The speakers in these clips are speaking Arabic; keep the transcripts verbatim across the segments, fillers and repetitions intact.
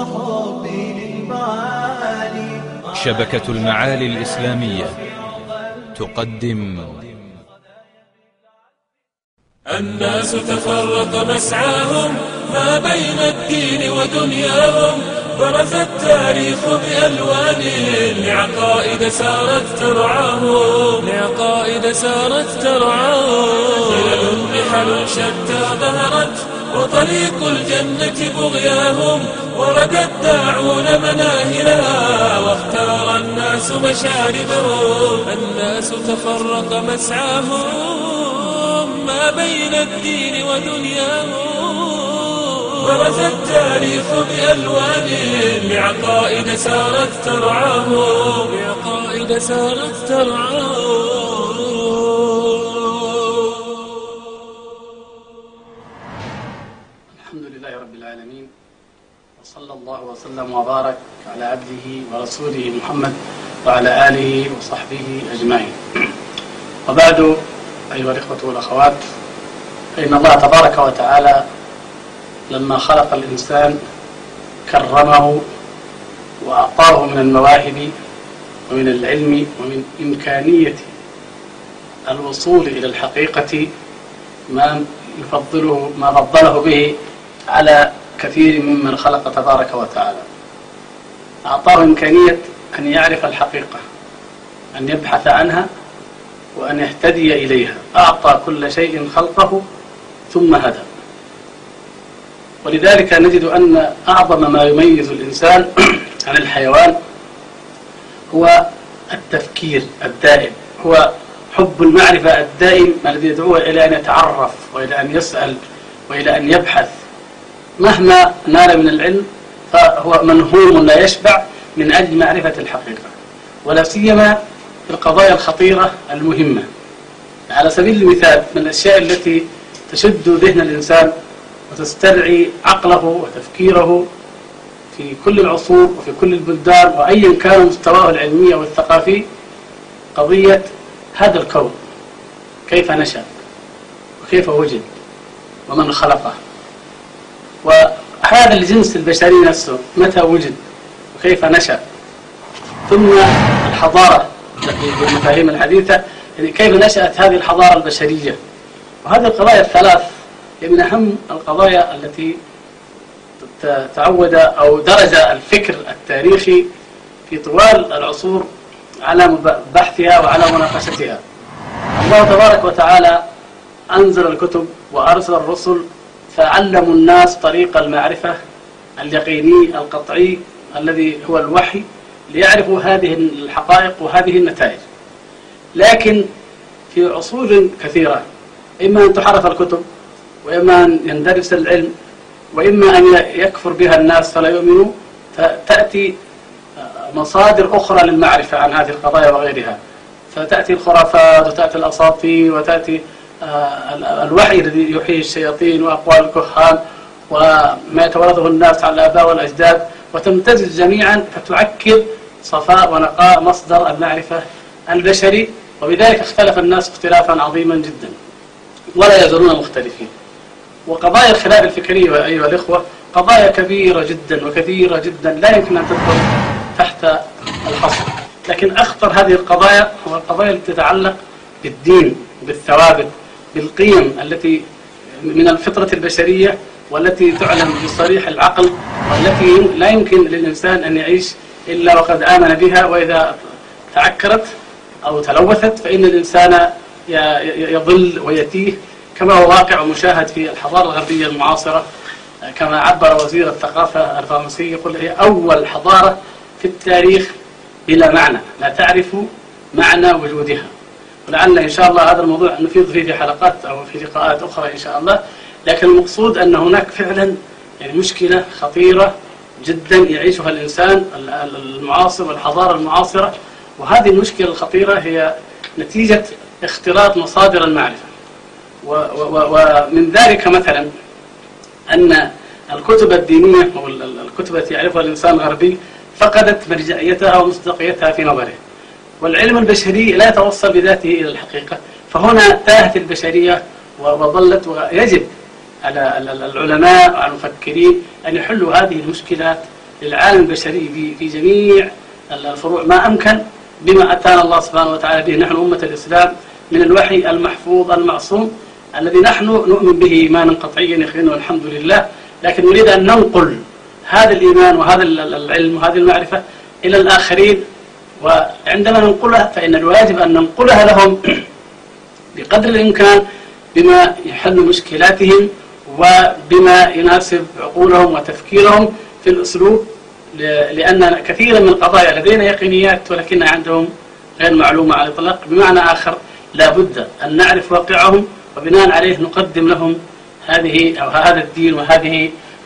وحبي للمعالي. شبكة المعالي الإسلامية تقدم الناس تفرق مسعاهم ما بين الدين ودنياهم، برز التاريخ بألوان لعقائد سارت ترعاهم، لعقائد سارت ترعاهم. خلل بحل شتى ظهرت وطريق الجنة بغياهم، ورد الداعون مناهلها واختار الناس مشاربهم. الناس تفرق مسعاهم ما بين الدين ودنياهم، برز التاريخ بألوان لعقائد سارت ترعاهم، لعقائد سارت ترعاهم. الحمد لله رب العالمين، وصلى الله وسلم وبارك على عبده ورسوله محمد وعلى آله وصحبه أجمعين. وبعد، أيها الإخوة والأخوات، فإن الله تبارك وتعالى لما خلق الإنسان كرمه وأعطاه من المواهب ومن العلم ومن إمكانية الوصول إلى الحقيقة ما يفضله ما فضله به على كثير ممن خلق تبارك وتعالى. أعطاه إمكانية أن يعرف الحقيقة، أن يبحث عنها وأن يهتدي إليها. أعطى كل شيء خلقه ثم هدى. ولذلك نجد أن أعظم ما يميز الإنسان عن الحيوان هو التفكير الدائم، هو حب المعرفة الدائم الذي يدعوه إلى أن يتعرف وإلى أن يسأل وإلى أن يبحث. مهما نال من العلم فهو منهوم لا يشبع من أجل معرفة الحقيقة، ولا سيما في القضايا الخطيرة المهمة. على سبيل المثال، من الأشياء التي تشد ذهن الإنسان وتسترعي عقله وتفكيره في كل العصور وفي كل البلدان وأيا كان مستواه العلمي أو الثقافي قضية هذا الكون، كيف نشأ وكيف وجد ومن خلقه، وهذا الجنس البشري نفسه متى وجد وكيف نشأ، ثم الحضارة بالمفاهيم الحديثة، يعني كيف نشأت هذه الحضارة البشرية. وهذه القضايا الثلاث هي من أهم القضايا التي تعود أو درج الفكر التاريخي في طوال العصور على بحثها وعلى مناقشتها. الله تبارك وتعالى أنزل الكتب وأرسل الرسل فعلموا الناس طريق المعرفة اليقيني القطعي الذي هو الوحي، ليعرفوا هذه الحقائق وهذه النتائج. لكن في عصور كثيرة إما أن تحرف الكتب، وإما أن يندرس العلم، وإما أن يكفر بها الناس فلا يؤمنوا، فتأتي مصادر أخرى للمعرفة عن هذه القضايا وغيرها، فتأتي الخرافات وتأتي الأساطير وتأتي الوحي الذي يحيي الشياطين وأقوال الكهان وما يتورثه الناس على الآباء والأجداد، وتمتزج جميعا فتعكر صفاء ونقاء مصدر المعرفة البشري. وبذلك اختلف الناس اختلافا عظيما جدا ولا يزالون مختلفين. وقضايا الخلاف الفكري أيها الإخوة قضايا كبيرة جدا وكثيرة جدا لا يمكن أن تدخل تحت الحصر. لكن أخطر هذه القضايا هو القضايا التي تتعلق بالدين، بالثوابت، بالقيم التي من الفطرة البشرية والتي تعلم بصريح العقل، والتي لا يمكن للإنسان أن يعيش إلا وقد آمن بها، وإذا تعكرت أو تلوثت فإن الإنسان يضل ويتيه، كما هو واقع ومشاهد في الحضارة الغربية المعاصرة. كما عبر وزير الثقافة الفرنسي يقول هي أول حضارة في التاريخ بلا معنى، لا تعرف معنى وجودها. ولعل إن شاء الله هذا الموضوع نفيض فيه في حلقات أو في لقاءات أخرى إن شاء الله. لكن المقصود أن هناك فعلا يعني مشكلة خطيرة جدا يعيشها الإنسان المعاصر والحضارة المعاصرة، وهذه المشكلة الخطيرة هي نتيجة اختلاط مصادر المعرفة. ومن ذلك مثلا أن الكتب الدينية أو الكتب التي يعرفها الإنسان الغربي فقدت مرجعيتها ومصداقيتها في نظره، والعلم البشري لا يتوصل بذاته إلى الحقيقة، فهنا تاهت البشرية وظلت. ويجب على العلماء وعلى المفكرين أن يحلوا هذه المشكلات للعالم البشري في في جميع الفروع ما أمكن بما أتانا الله سبحانه وتعالى به نحن أمة الإسلام من الوحي المحفوظ المعصوم الذي نحن نؤمن به إيمانا قطعيا يقينا والحمد لله. لكن نريد أن ننقل هذا الإيمان وهذا العلم وهذه المعرفة إلى الآخرين، وعندما ننقلها فإن الواجب أن ننقلها لهم بقدر الإمكان بما يحل مشكلاتهم وبما يناسب عقولهم وتفكيرهم في الأسلوب، لأن كثيرا من القضايا لدينا يقينيات ولكنها عندهم غير معلومة على الإطلاق. بمعنى آخر لا بد أن نعرف واقعهم وبناء عليه نقدم لهم هذه أو هذا الدين وهذه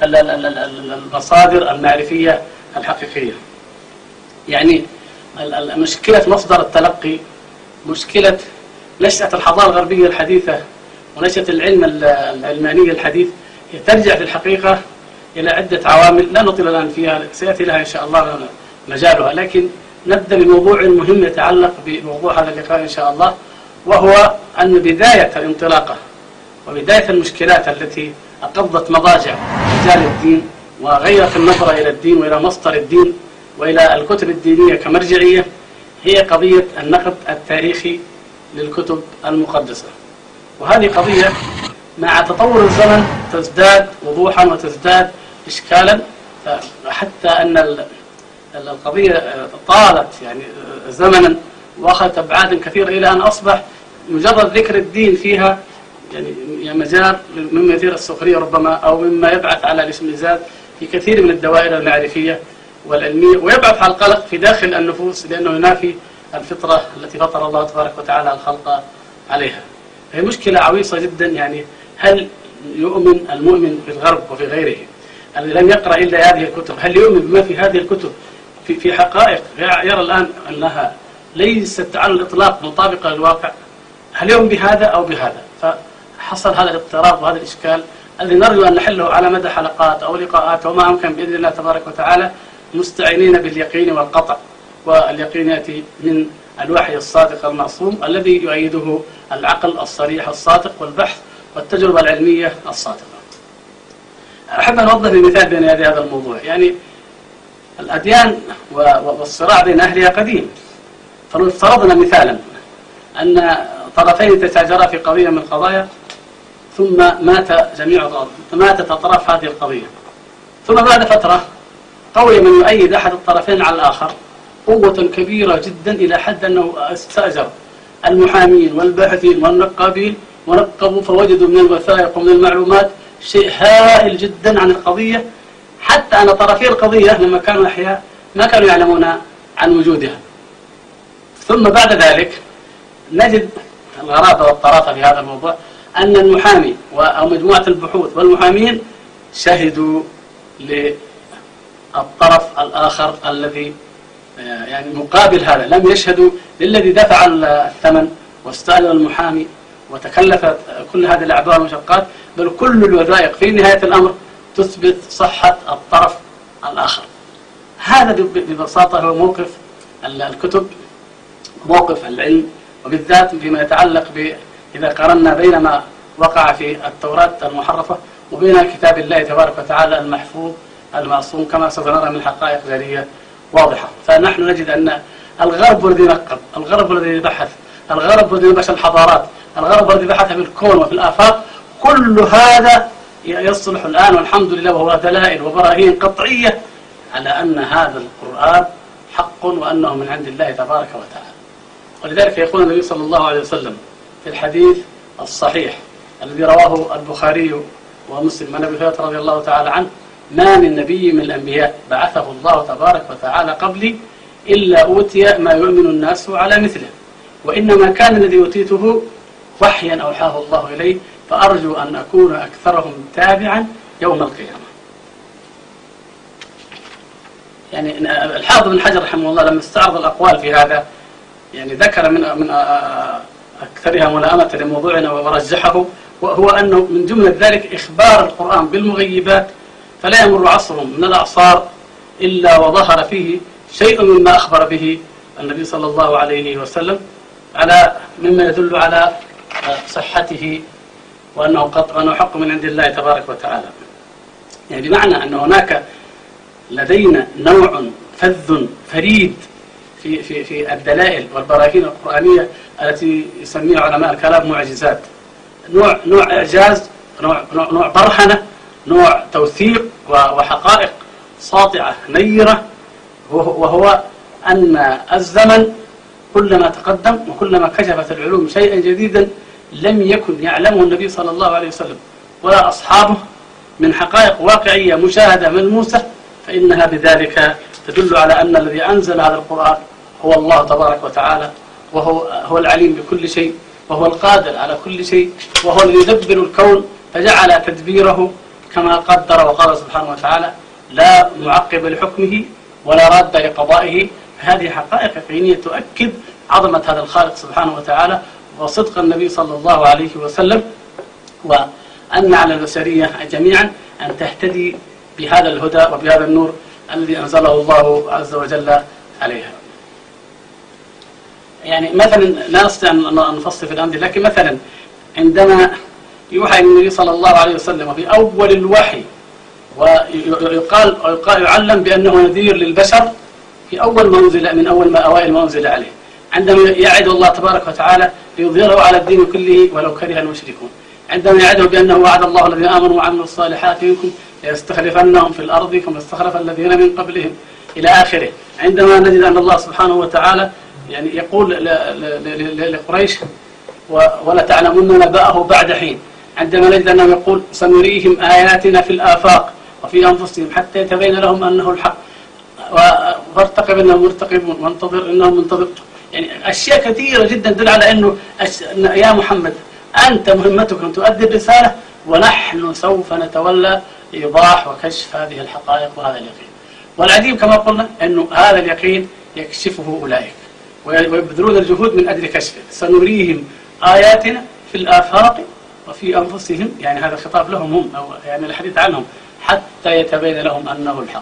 المصادر المعرفية الحقيقية. يعني مشكلة مصدر التلقي، مشكلة نشأة الحضارة الغربية الحديثة ونشأة العلم العلماني الحديث هي ترجع في الحقيقة إلى عدة عوامل لا نطيل الآن فيها، سيأتي لها إن شاء الله مجالها، لكن نبدأ بموضوع مهم يتعلق بموضوع هذا اللقاء إن شاء الله، وهو أن بداية الانطلاقة وبداية المشكلات التي أقضت مضاجع رجال الدين وغيرت النظرة إلى الدين وإلى مصدر الدين وإلى الكتب الدينية كمرجعية هي قضية النقد التاريخي للكتب المقدسة. وهذه قضية مع تطور الزمن تزداد وضوحا وتزداد إشكالا، حتى أن القضية طالت يعني زمنا وأخذت أبعاد كثيرة إلى أن أصبح مجرد ذكر الدين فيها يعني مجال مما يثير السخرية ربما أو مما يبعث على الاشمئزاز في كثير من الدوائر المعرفية والعلمية، ويبعث على القلق في داخل النفوس لأنه ينافي الفطرة التي فطر الله تبارك وتعالى الخلق عليها. هي مشكلة عويصة جدا. يعني هل يؤمن المؤمن في الغرب وفي غيره الذي لم يقرأ إلا هذه الكتب، هل يؤمن بما في هذه الكتب في في حقائق يرى الآن أنها ليست على الإطلاق مطابقة للواقع؟ هل يؤمن بهذا أو بهذا؟ فحصل هذا الاضطراب وهذا الإشكال الذي نرجو أن نحله على مدى حلقات أو لقاءات وما أمكن بإذن الله تبارك وتعالى، مستعينين باليقين والقطع. واليقين يأتي من الوحي الصادق المعصوم الذي يؤيده العقل الصريح الصادق والبحث والتجربة العلمية الصادقة. أحب أن أوضح بمثال بين يدي هذا الموضوع. يعني الأديان والصراع بين أهلها قديم، فلو افترضنا مثالا أن طرفين تتاجرا في قضية من القضايا ثم مات جميع ماتت أطراف هذه القضية، ثم بعد فترة قوي من يؤيد أحد الطرفين على الآخر قوة كبيرة جدا إلى حد أنه استأجر المحامين والباحثين والنقابين ونقبوا فوجدوا من الوثائق ومن المعلومات شيء هائل جدا عن القضية، حتى أن طرفي القضية لما كانوا أحياء ما كانوا يعلمون عن وجودها. ثم بعد ذلك نجد الغرابة والطرافة في هذا الموضوع أن المحامي أو مجموعة البحوث والمحامين شهدوا للطرف الآخر الذي يعني مقابل هذا، لم يشهدوا للذي دفع الثمن واستأجر المحامي وتكلف كل هذه الأعباء والمشقات، بل كل الوثائق في نهاية الأمر تثبت صحة الطرف الآخر. هذا ببساطة هو موقف الكتب، موقف العلم، وبالذات فيما يتعلق ب إذا قارنا بين ما وقع في التوراة المحرفة وبين كتاب الله تبارك وتعالى المحفوظ المعصوم، كما سنرى من حقائق جلية واضحة. فنحن نجد أن الغرب الذي نقب، الغرب الذي بحث، الغرب الذي نبش الحضارات، الغرب الذي بحث في الكون وفي الآفاق، كل هذا يصلح الآن والحمد لله، وهو دلائل وبراهين قطعية على أن هذا القرآن حق وأنه من عند الله تبارك وتعالى. ولذلك يقول النبي صلى الله عليه وسلم في الحديث الصحيح الذي رواه البخاري ومسلم عن أبي هريرة رضي الله تعالى عنه: ما من نبي من الأنبياء بعثه الله تبارك وتعالى قبلي إلا أوتي ما يؤمن الناس على مثله، وإنما كان الذي أوتيته وحيا أوحاه الله إليه، فأرجو أن أكون أكثرهم تابعا يوم القيامة. يعني الحافظ بن حجر رحمه الله لما استعرض الأقوال في هذا يعني ذكر من من أكثرها ملائمة لموضوعنا ورجحه، وهو أنه من جملة ذلك إخبار القرآن بالمغيبات، فلا يمر عصر من الأعصار إلا وظهر فيه شيء مما أخبر به النبي صلى الله عليه وسلم على مما يدل على صحته وأنه قطع وأنه حق من عند الله تبارك وتعالى. يعني بمعنى أن هناك لدينا نوع فذ فريد في في في الدلائل والبراهين القرآنية التي يسميها علماء الكلام معجزات. نوع نوع إعجاز، نوع نوع, نوع برهنة، نوع توثيق وحقائق ساطعة نيرة، وهو أن الزمن كلما تقدم وكلما كشفت العلوم شيئا جديدا لم يكن يعلمه النبي صلى الله عليه وسلم ولا أصحابه من حقائق واقعية مشاهدة ملموسة، فإنها بذلك تدل على أن الذي أنزل هذا القرآن هو الله تبارك وتعالى، وهو هو العليم بكل شيء، وهو القادر على كل شيء، وهو الذي يدبر الكون فجعل تدبيره كما قدر وقال سبحانه وتعالى: لا معقب لحكمه ولا راد لقضائه. هذه حقائق يقينية تؤكد عظمة هذا الخالق سبحانه وتعالى وصدق النبي صلى الله عليه وسلم، وأن على البشرية جميعا أن تهتدي بهذا الهدى وبهذا النور الذي أنزله الله عز وجل عليها. يعني مثلا لا نستطيع أن نفصل في الأمر، لكن مثلا عندما يوحى النبي صلى الله عليه وسلم في أول الوحي ويقال ويقال يعلم بأنه نذير للبشر في أول ما أنزل من أول ما أوائل ما أنزل عليه، عندما يعد الله تبارك وتعالى ليظهره على الدين كله ولو كره المشركون، عندما يعده بأنه وعد الله الذين آمنوا وعملوا الصالحات منكم ليستخلفنهم في الأرض كما استخلف الذين من قبلهم إلى آخره، عندما نجد أن الله سبحانه وتعالى يعني يقول لقريش: ولا تعلمون نبأه بعد حين، عندما نجد أنه يقول: سنريهم آياتنا في الآفاق وفي أنفسهم حتى يتبين لهم أنه الحق، وارتقب إنهم مرتقب وانتظر إنهم منتظر. يعني أشياء كثيرة جدا تدل على أنه يا محمد أنت مهمتك أن تؤدي الرسالة، ونحن سوف نتولى إيضاح وكشف هذه الحقائق وهذا اليقين. والعجيب كما قلنا أنه هذا اليقين يكشفه أولئك ويبذلون الجهود من أجل كشفه. سنريهم آياتنا في الآفاق وفي أنفسهم، يعني هذا خطاب لهم هم أو يعني الحديث عنهم، حتى يتبين لهم أنه الحق.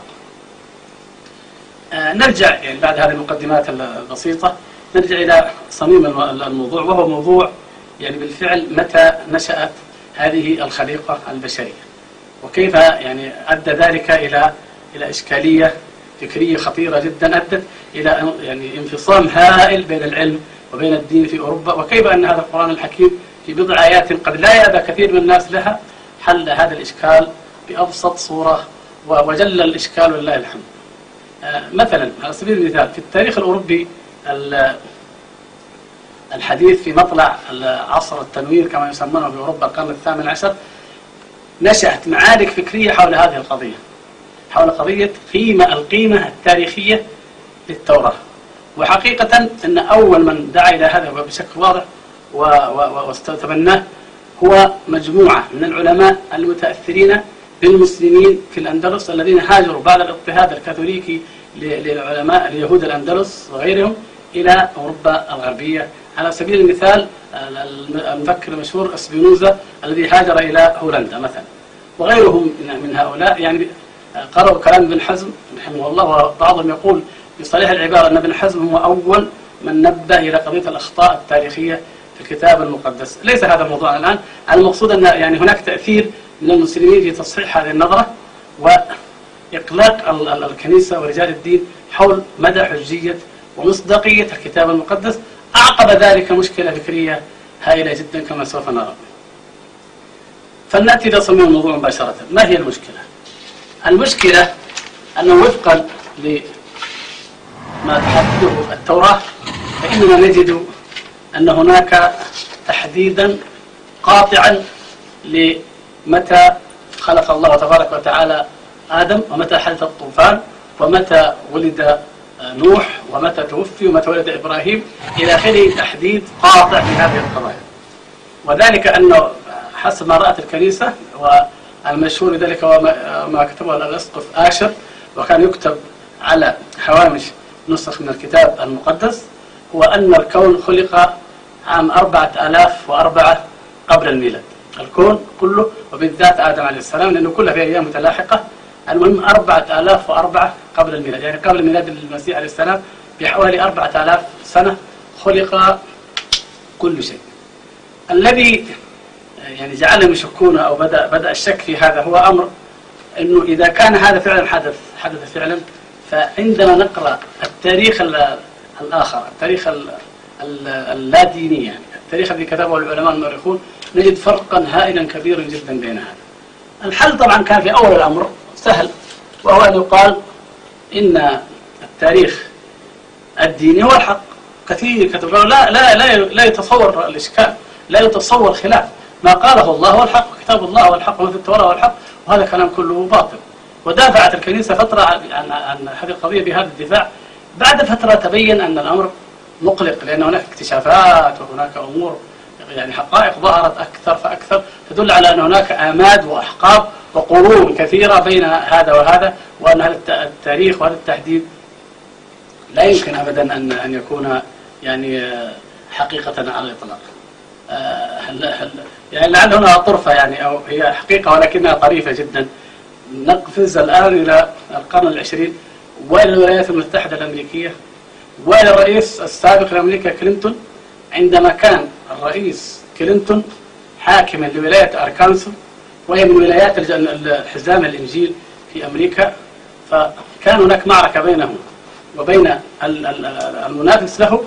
آه نرجع يعني بعد هذه المقدمات البسيطة نرجع إلى صميم الموضوع، وهو موضوع يعني بالفعل متى نشأت هذه الخليقة البشرية، وكيف يعني أدى ذلك إلى إلى إشكالية فكرية خطيرة جدا أدت إلى يعني انفصام هائل بين العلم وبين الدين في أوروبا، وكيف أن هذا القرآن الحكيم في بضع آيات قد لا يأبى كثير من الناس لها حل هذا الإشكال بأبسط صورة وجل الإشكال ولله الحمد. آه مثلا على سبيل المثال في التاريخ الأوروبي الحديث في مطلع عصر التنوير كما يسمونه في أوروبا القرن الثامن عشر، نشأت معارك فكرية حول هذه القضية، حول قضية قيمة القيمة التاريخية للتوراة. وحقيقة أن أول من دعا إلى هذا بشكل واضح واستتبناه هو مجموعة من العلماء المتأثرين بالمسلمين في الأندلس الذين هاجروا بعد الاضطهاد الكاثوليكي للعلماء اليهود الأندلس وغيرهم إلى أوروبا الغربية. على سبيل المثال المفكر المشهور اسبينوزا الذي هاجر إلى هولندا مثلا، وغيرهم من هؤلاء يعني قرأوا كلام ابن حزم رحمه الله، وبعضهم يقول بصريح العبارة أن ابن حزم هو أول من نبه إلى قضية الأخطاء التاريخية في الكتاب المقدس. ليس هذا موضوعنا الآن، المقصود أن يعني هناك تأثير من المسلمين في تصحيح هذه النظرة وإقلاق الكنيسة ورجال الدين حول مدى حجية ومصداقية الكتاب المقدس، أعقب ذلك مشكلة فكرية هائلة جدا كما سوف نرى. فلنأتي إلى صميم الموضوع مباشرة. ما هي المشكلة؟ المشكلة أنه وفقا لما تحدده التوراة فإننا نجد أن هناك تحديدا قاطعا لمتى خلق الله تبارك وتعالى آدم، ومتى حدث الطوفان، ومتى ولد نوح، ومتى توفي، ومتى ولد إبراهيم إلى آخره، تحديد قاطع في هذه القضايا. وذلك أنه حسب ما رأت الكنيسة، والمشهور ذلك وما كتبه الأسقف آشر، وكان يكتب على هوامش نسخ من الكتاب المقدس، هو أن الكون خلق عام أربعة آلاف وأربعة قبل الميلاد، الكون كله وبالذات آدم عليه السلام، لأنه كلها في أيام متلاحقة. المهم أربعة آلاف وأربعة قبل الميلاد، يعني قبل ميلاد المسيح عليه السلام بحوالي أربعة آلاف سنة خلق كل شيء. الذي يعني جعلهم يشكون أو بدأ بدأ الشك في هذا هو أمر إنه إذا كان هذا فعلا حدث حدث فعلا. فعندما نقرأ التاريخ الآخر، التاريخ اللا ديني، يعني التاريخ الذي كتبه العلماء المؤرخون، نجد فرقا هائلا كبيرا جدا بين هذا. الحل طبعا كان في أول الأمر سهل، وهو أن يقال إن التاريخ الديني هو الحق. كثير كتبوا لا لا لا لا يتصور الإشكال، لا يتصور خلاف، ما قاله الله هو الحق، كتاب الله هو الحق، وما في التوراة هو الحق، وهذا كلام كله باطل. ودافعت الكنيسة فترة عن عن هذه القضية بهذا الدفاع. بعد فترة تبين أن الأمر مقلق، لأن هناك اكتشافات وهناك أمور، يعني حقائق ظهرت أكثر فأكثر تدل على أن هناك آماد وأحقاب وقرون كثيرة بين هذا وهذا، وأن هذا التاريخ وهذا التحديد لا يمكن أبدا أن أن يكون يعني حقيقة على الإطلاق. يعني لعل هنا طرفة، يعني أو هي حقيقة ولكنها طريفة جدا. نقفز الآن إلى القرن العشرين وإلى الولايات المتحدة الأمريكية وإلى الرئيس السابق لأمريكا كلينتون، عندما كان الرئيس كلينتون حاكما لولاية أركانسو، وهي من ولايات حزام الإنجيل في أمريكا. فكان هناك معركة بينه وبين المنافس له،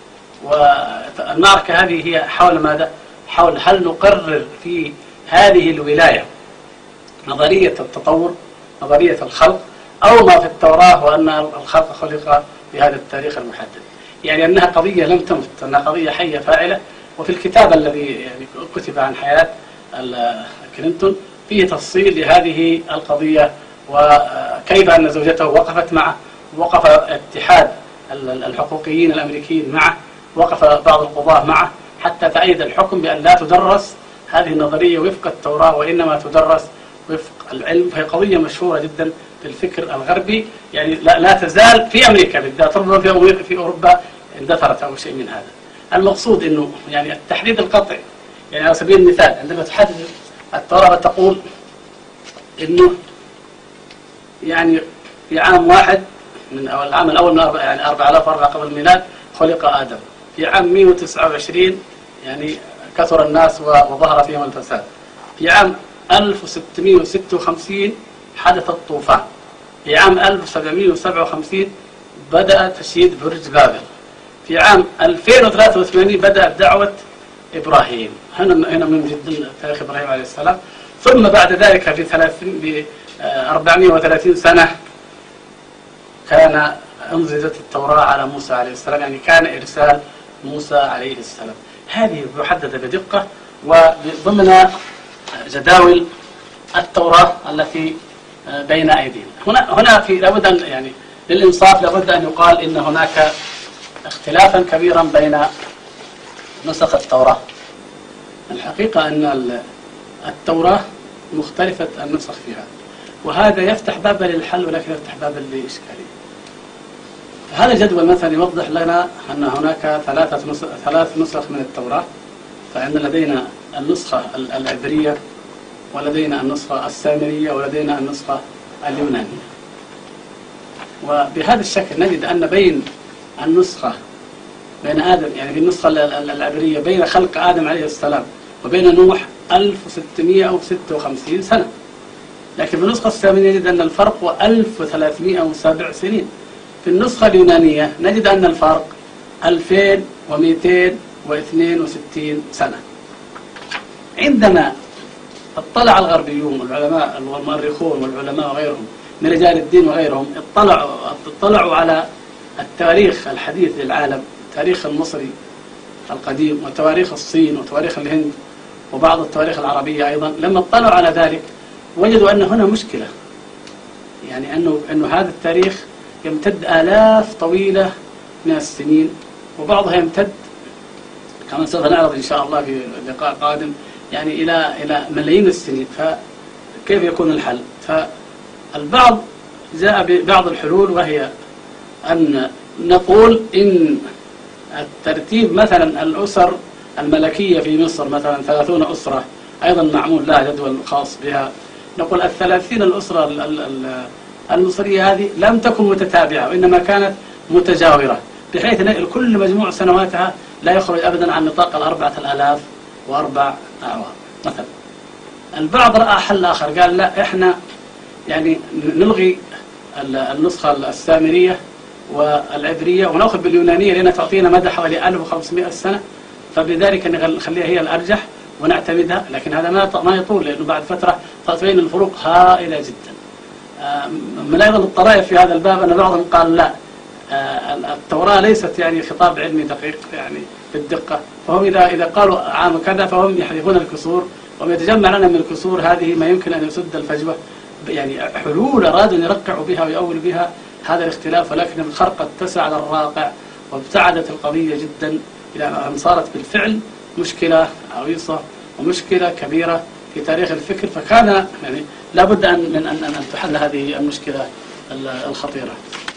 والمعركة هذه هي حول ماذا؟ حول هل نقرر في هذه الولاية نظرية التطور، نظرية الخلق، أو ما في التوراة وأن الخلق خلق بهذا التاريخ المحدد. يعني أنها قضية لم تمت، أنها قضية حية فاعلة. وفي الكتاب الذي يعني كتب عن حياة كلينتون فيه تفصيل لهذه القضية، وكيف أن زوجته وقفت معه، وقف اتحاد الحقوقيين الأمريكيين معه، وقف بعض القضاة معه، حتى تأيد الحكم بأن لا تدرس هذه النظرية وفق التوراة، وإنما تدرس وفق العلم. فهي قضية مشهورة جدا في الفكر الغربي، يعني لا, لا تزال في أمريكا بالذات، ربما في, في أوروبا اندثرت أو شيء من هذا. المقصود أنه يعني التحديد القطعي، يعني على سبيل المثال عندما تحدد التوراة تقول أنه يعني في عام واحد من أو العام الأول من أربع يعني أربعة آلاف وأربعة قبل الميلاد خلق آدم. في عام مئة وتسعة وعشرين يعني كثر الناس وظهر فيهم الفساد. في عام ألف وستمئة وستة وخمسين حدث الطوفان. في عام ألف وسبعمئة وسبعة وخمسين بدأ تشييد برج بابل. في عام ألفين وثلاثة وثمانين بدأت دعوة إبراهيم. هنا هنا من جدا تاريخ إبراهيم عليه السلام. ثم بعد ذلك في ثلاثين ب أربعمئة وثلاثين سنة كان أنزلت التوراة على موسى عليه السلام، يعني كان إرسال موسى عليه السلام. هذه محددة بدقة وضمن جداول التوراة التي بين أيدينا. هنا هنا في لابد أن يعني للإنصاف لابد أن يقال إن هناك اختلافا كبيرا بين نسخ التوراة. الحقيقة أن التوراة مختلفة النسخ فيها، وهذا يفتح بابا للحل ولكن يفتح بابا للإشكالية. هذا الجدول مثلا يوضح لنا أن هناك ثلاثة نسخ ثلاث نسخ من التوراة. فإن لدينا النسخة العبرية، ولدينا النسخة السامرية، ولدينا النسخة اليونانية. وبهذا الشكل نجد أن بين النسخة بين آدم يعني في النسخة العبرية بين خلق آدم عليه السلام وبين نوح ألف وستمئة وستة وخمسين سنة، لكن في النسخة السامرية نجد أن الفرق هو ألف وثلاثمئة وسبع سنين. في النسخة اليونانية نجد أن الفرق ألفين ومئتين واثنين وستين سنة. عندما اطلع الغربيون والعلماء والمؤرخون والعلماء وغيرهم من رجال الدين وغيرهم اطلعوا اطلعوا على التاريخ الحديث للعالم، التاريخ المصري القديم وتواريخ الصين وتواريخ الهند وبعض التواريخ العربية أيضا، لما اطلعوا على ذلك وجدوا أن هنا مشكلة، يعني أنه أنه هذا التاريخ يمتد آلاف طويلة من السنين، وبعضها يمتد كما سوف نعرض إن شاء الله في لقاء قادم يعني إلى إلى ملايين السنين. فكيف يكون الحل؟ فالبعض جاء ببعض الحلول، وهي أن نقول إن الترتيب مثلا الأسر الملكية في مصر مثلا ثلاثون أسرة أيضا معمول لها جدول خاص بها. نقول الثلاثين الأسرة المصرية هذه لم تكن متتابعة وإنما كانت متجاورة، بحيث أن كل مجموع سنواتها لا يخرج أبدا عن نطاق الأربعة الآلاف وأربع أعوام مثلا. البعض رأى حل آخر، قال لا إحنا يعني نلغي النسخة السامرية والعبرية، ونأخذ باليونانية لأنها تعطينا مدى حوالي ألف وخمسمائة سنة، فبذلك نخليها هي الأرجح ونعتمدها. لكن هذا ما ما يطول، لأنه بعد فترة تبين الفروق هائلة جدا. من أيضا الطرائف في هذا الباب أن بعضهم قال لا، التوراة ليست يعني خطاب علمي دقيق يعني بالدقة، فهم إذا إذا قالوا عام كذا فهم يحذفون الكسور، وما يتجمع لنا من الكسور هذه ما يمكن أن يسد الفجوة، يعني حلول أرادوا أن يرقعوا بها ويؤولوا بها هذا الاختلاف، ولكن الخرق اتسع على الراقع وابتعدت القضية جدا إلى أن صارت بالفعل مشكلة عويصة ومشكلة كبيرة في تاريخ الفكر. فكان يعني لابد أن من أن أن تحل هذه المشكلة الخطيرة.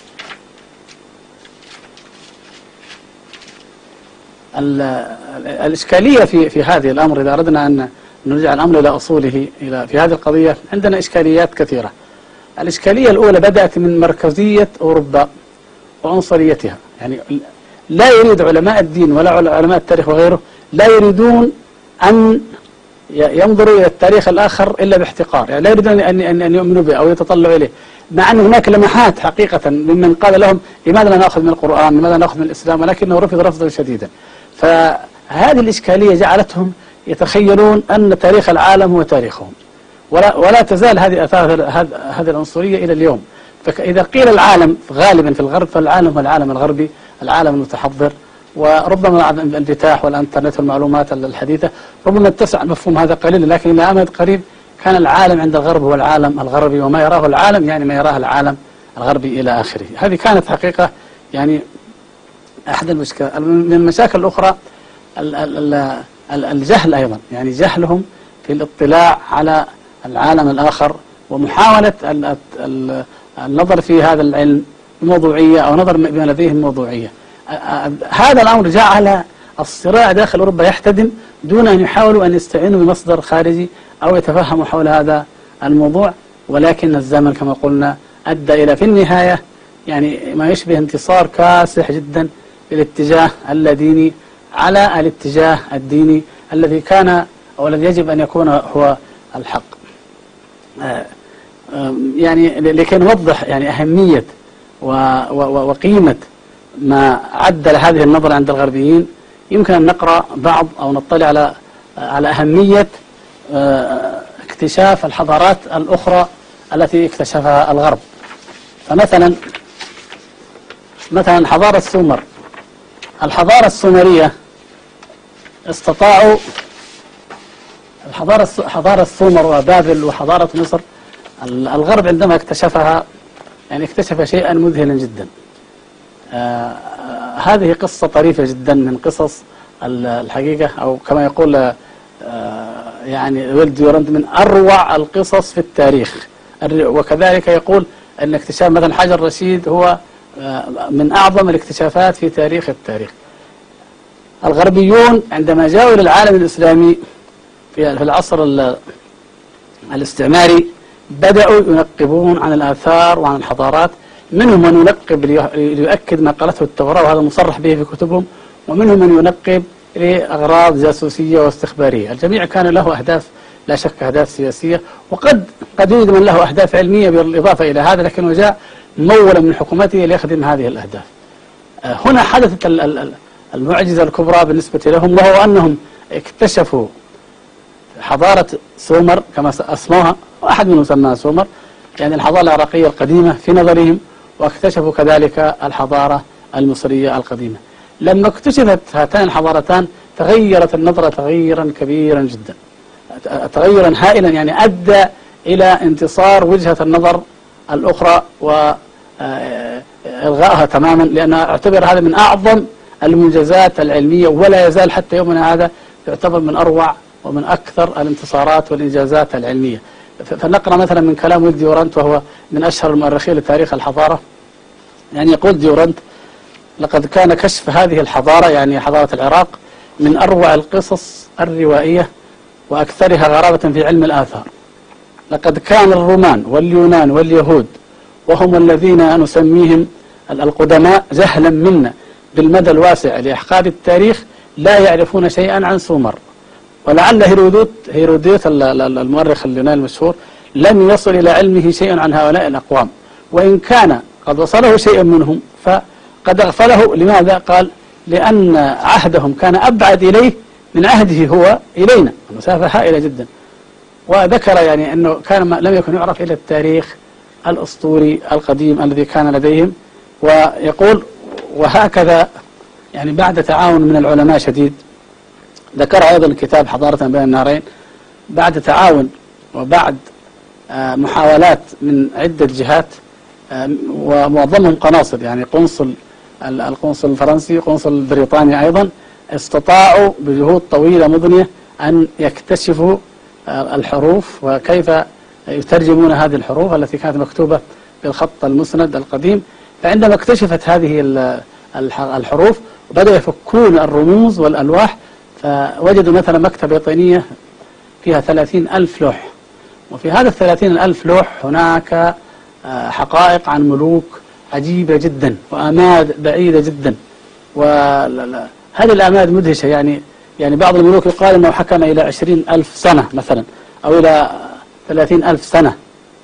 الإشكالية في في هذه الأمر، إذا أردنا أن نرجع الأمر إلى أصوله إلى في هذه القضية، عندنا إشكاليات كثيرة. الإشكالية الأولى بدأت من مركزية أوروبا وعنصريتها، يعني لا يريد علماء الدين ولا علماء التاريخ وغيره لا يريدون أن ينظروا إلى التاريخ الآخر إلا باحتقار، يعني لا يريدون أن أن يؤمنوا به أو يتطلعوا إليه، مع أن هناك لمحات حقيقة ممن قال لهم لماذا لا نأخذ من القرآن، لماذا نأخذ من الإسلام، ولكنه رفض رفضا شديدا. فهذه الإشكالية جعلتهم يتخيلون أن تاريخ العالم هو تاريخهم، ولا ولا تزال هذه آثار هذه العنصرية إلى اليوم. فإذا قيل العالم غالبا في الغرب، فالعالم هو العالم الغربي، العالم المتحضر، وربما الانفتاح والانترنت والمعلومات الحديثة ربما اتسع المفهوم هذا قليلا، لكن إلى أمد قريب كان العالم عند الغرب هو العالم الغربي، وما يراه العالم يعني ما يراه العالم الغربي إلى آخره. هذه كانت حقيقة يعني أحد المشكلات. من المشاكل الأخرى الجهل أيضا، يعني جهلهم في الاطلاع على العالم الآخر ومحاولة النظر في هذا العلم بموضوعية أو نظر بما لديهم موضوعية. هذا الأمر جعل الصراع داخل أوروبا يحتدم دون أن يحاولوا أن يستعينوا بمصدر خارجي أو يتفهموا حول هذا الموضوع. ولكن الزمن كما قلنا أدى إلى في النهاية يعني ما يشبه انتصار كاسح جدا للاتجاه اللاديني على الاتجاه الديني الذي كان أو الذي يجب أن يكون هو الحق. يعني لكي نوضح يعني أهمية وقيمة ما عدل هذه النظرة عند الغربيين، يمكن أن نقرأ بعض أو نطلع على على أهمية اكتشاف الحضارات الأخرى التي اكتشفها الغرب. فمثلا مثلا حضارة السومر، الحضارة السومرية استطاعوا الحضارة حضارة السومر وبابل وحضارة مصر، الغرب عندما اكتشفها يعني اكتشف شيئا مذهلا جدا. آه هذه قصة طريفة جدا من قصص الحقيقة، أو كما يقول آه يعني ويل ديورانت من أروع القصص في التاريخ. وكذلك يقول أن اكتشاف مثلا حجر رشيد هو آه من أعظم الاكتشافات في تاريخ التاريخ. الغربيون عندما جاءوا إلى العالم الإسلامي في العصر الاستعماري بدأوا ينقبون عن الآثار وعن الحضارات، منهم من ينقب ليؤكد ما قالته التوراة وهذا مصرح به في كتبهم، ومنهم من ينقب لأغراض جاسوسية واستخبارية. الجميع كان له أهداف لا شك أهداف سياسية، وقد قد يوجد من له أهداف علمية بالإضافة إلى هذا، لكنه جاء مولا من حكومته ليخدم هذه الأهداف. هنا حدثت المعجزة الكبرى بالنسبة لهم، وهو أنهم اكتشفوا حضارة سومر كما أسموها، وأحد منهم سماها سومر، يعني الحضارة العراقية القديمة في نظرهم، واكتشفوا كذلك الحضارة المصرية القديمة. لما اكتشفت هاتان الحضارتان تغيرت النظرة تغيرا كبيرا جدا، تغيرا هائلا، يعني أدى إلى انتصار وجهة النظر الأخرى وإلغائها تماما، لأن اعتبر هذا من أعظم المنجزات العلمية، ولا يزال حتى يومنا هذا يعتبر من أروع ومن أكثر الانتصارات والإنجازات العلمية. فنقرأ مثلا من كلام ويل ديورانت، وهو من أشهر المؤرخين لتاريخ الحضارة. يعني يقول ديورانت: لقد كان كشف هذه الحضارة، يعني حضارة العراق، من أروع القصص الروائية وأكثرها غرابة في علم الآثار. لقد كان الرومان واليونان واليهود، وهم الذين نسميهم القدماء جهلا منا بالمدى الواسع لأحقاد التاريخ، لا يعرفون شيئا عن سومر. ولعل هيرودوت هيرودوت المؤرخ اليوناني المشهور لم يصل إلى علمه شيء عن هؤلاء الأقوام، وإن كان قد وصله شيء منهم فقد أغفله. لماذا؟ قال لأن عهدهم كان أبعد إليه من عهده هو إلينا، المسافة هائلة جدا. وذكر يعني أنه كان ما لم يكن يعرف إلا التاريخ الأسطوري القديم الذي كان لديهم. ويقول وهكذا يعني بعد تعاون من العلماء شديد، ذكر أيضا كتاب حضارة بين النهرين، بعد تعاون وبعد محاولات من عدة جهات ومعظمهم قناصل، يعني قنصل القنصل الفرنسي قنصل البريطاني أيضا، استطاعوا بجهود طويلة مضنية أن يكتشفوا الحروف وكيف يترجمون هذه الحروف التي كانت مكتوبة بالخط المسند القديم. فعندما اكتشفت هذه الحروف بدأوا يفكون الرموز والألواح، فوجدوا مثلا مكتبة يابانية فيها ثلاثين ألف لوح، وفي هذا الثلاثين ألف لوح هناك حقائق عن ملوك عجيبة جدا وآماد بعيدة جدا. وهذه الآماد مدهشة، يعني يعني بعض الملوك يقال أنه حكم إلى عشرين ألف سنة مثلا أو إلى ثلاثين ألف سنة،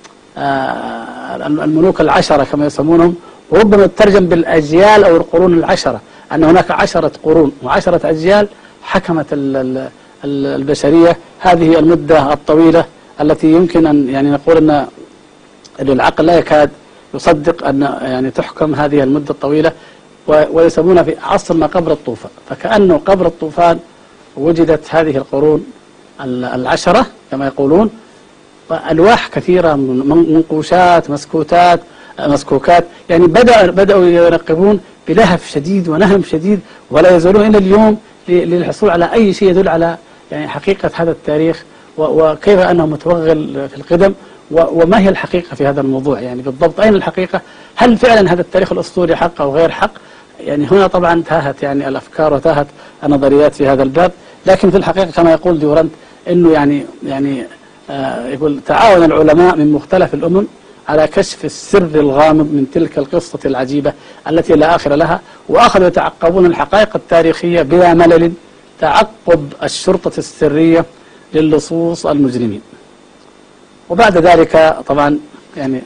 الملوك العشرة كما يسمونهم، وربما تترجم بالأجيال أو القرون العشرة، أن هناك عشرة قرون وعشرة أجيال حكمت البشرية هذه المدة الطويلة التي يمكن أن يعني نقول أن العقل لا يكاد يصدق أن يعني تحكم هذه المدة الطويلة. ويسمونها في عصر ما قبل الطوفان، فكأنه قبل الطوفان وجدت هذه القرون العشرة كما يقولون، وألواح كثيرة، منقوشات، مسكوتات مسكوكات، يعني بدأ بدأوا يراقبون بلهف شديد ونهم شديد، ولا يزالون إلى اليوم للحصول على أي شيء يدل على يعني حقيقة هذا التاريخ وكيف أنه متوغل في القدم، وما هي الحقيقة في هذا الموضوع، يعني بالضبط أين الحقيقة؟ هل فعلا هذا التاريخ الأسطوري حق أو غير حق؟ يعني هنا طبعا تاهت يعني الأفكار وتاهت النظريات في هذا الباب. لكن في الحقيقة كما يقول ديورانت إنه يعني يعني آه يقول تعاون العلماء من مختلف الأمم على كشف السر الغامض من تلك القصة العجيبة التي لا آخر لها، وأخذوا يتعقبون الحقائق التاريخية بلا ملل تعقب الشرطة السرية للصوص المجرمين. وبعد ذلك طبعا يعني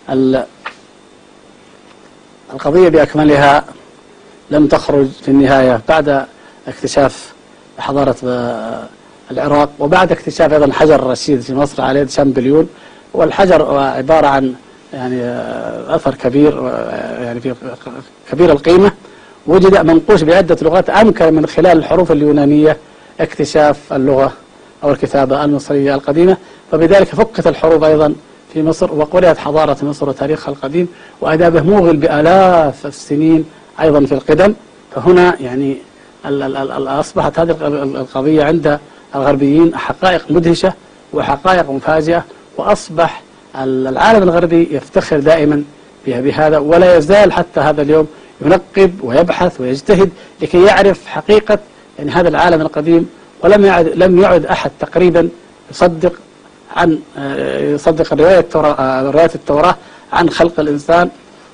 القضية بأكملها لم تخرج في النهاية بعد اكتشاف حضارة العراق، وبعد اكتشاف أيضا حجر الرشيد في مصر على يد شامبليون. والحجر عبارة عن يعني أثر كبير يعني في كبير القيمة، وجد منقوش بعدة لغات، أمكن من خلال الحروف اليونانية اكتشاف اللغة أو الكتابة المصرية القديمة. فبذلك فكت الحروف أيضا في مصر، وقرأت حضارة مصر وتاريخها القديم وأدابه موغل بآلاف السنين أيضا في القدم. فهنا يعني أصبحت هذه القضية عند الغربيين حقائق مدهشة وحقائق مفاجئة، وأصبح العالم الغربي يفتخر دائما بهذا، ولا يزال حتى هذا اليوم ينقب ويبحث ويجتهد لكي يعرف حقيقة يعني هذا العالم القديم. ولم يعد لم يعد أحد تقريبا يصدق عن يصدق رواية التوراة رواية التوراة عن خلق الإنسان،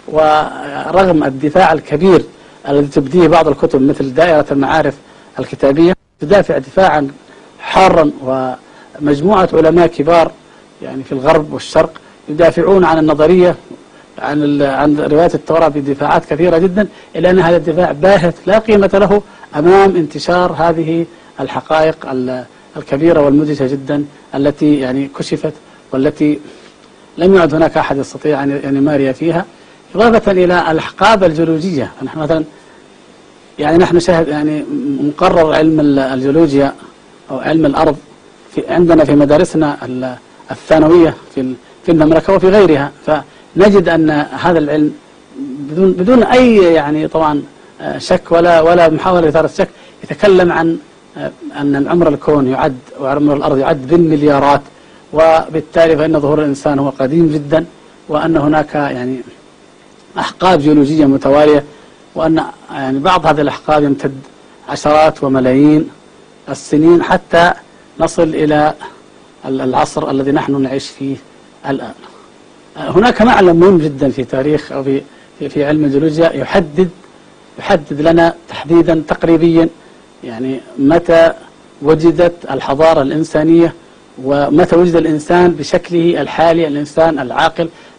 ورغم الدفاع الكبير الذي تبديه بعض الكتب مثل دائرة المعارف الكتابية تدافع دفاعا حارا، ومجموعة علماء كبار يعني في الغرب والشرق يدافعون عن النظرية عن عن رواية التوراة بدفاعات كثيرة جدا، إلا أن هذا الدفاع باهت لا قيمة له أمام انتشار هذه الحقائق الكبيرة والمدهشة جدا التي يعني كشفت، والتي لم يعد هناك أحد يستطيع أن يماري فيها، إضافة إلى الأحقاب الجيولوجية. نحن مثلا يعني نحن شاهد يعني مقرر علم الجيولوجيا أو علم الأرض في عندنا في مدارسنا الثانوية في في المملكة وفي غيرها، فنجد أن هذا العلم بدون بدون أي يعني طبعا شك ولا ولا محاولة إثارة شك يتكلم عن أن عمر الكون يعد وعمر الأرض يعد بالمليارات، وبالتالي فإن ظهور الإنسان هو قديم جدا، وأن هناك يعني أحقاب جيولوجية متوالية، وأن يعني بعض هذه الأحقاب يمتد عشرات وملايين السنين حتى نصل إلى العصر الذي نحن نعيش فيه الآن. هناك معلم مهم جدا في تاريخ أو في في علم الجيولوجيا يحدد يحدد لنا تحديدا تقريبيا يعني متى وجدت الحضارة الإنسانية ومتى وجد الإنسان بشكله الحالي، الإنسان العاقل